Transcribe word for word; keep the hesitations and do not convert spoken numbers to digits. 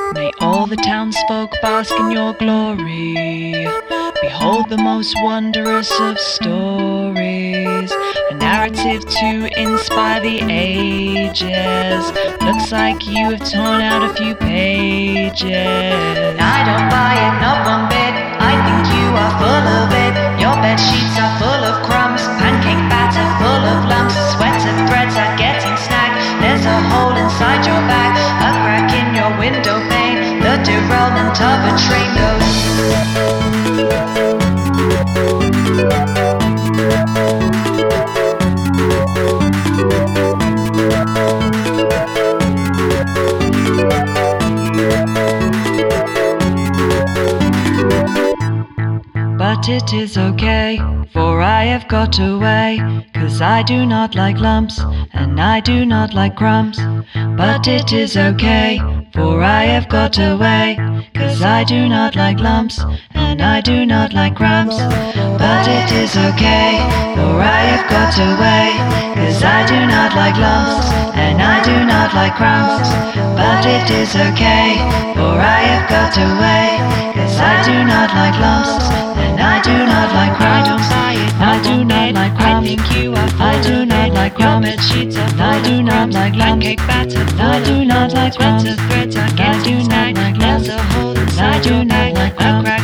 May all the townsfolk bask in your glory. Behold the most wondrous of stories, a narrative to inspire the ages. Looks like you have torn out a few pages. I don't buy it, not one bit. I think you are full of it. Your bed sheets are full of crumbs, pancake batter full of lumps, sweater threads are getting snagged. There's a hole inside your bag, a crack in your window pane. The derailment of a train goes. But it is okay, for I have got away, 'cause I do not like lumps, and I do not like crumbs. But it is okay, for I have got away, 'cause I do not like lumps, and I do not like crumbs. But it is okay, for I have got away, 'cause I do not like lumps, and I do not like crumbs. But it is okay, for I have got away, 'cause I do not like lumps, and I do not like crumbs. I do not like crumbs. I think you are full I do not like crumbs. Your bed sheets are full I do of not crumbs, like lumps. pancake batter full I do of not lumps, like sweater crumbs. threads are I do getting not snagged. like There's lumps. a hole I inside do your not bag, like a crumbs. crack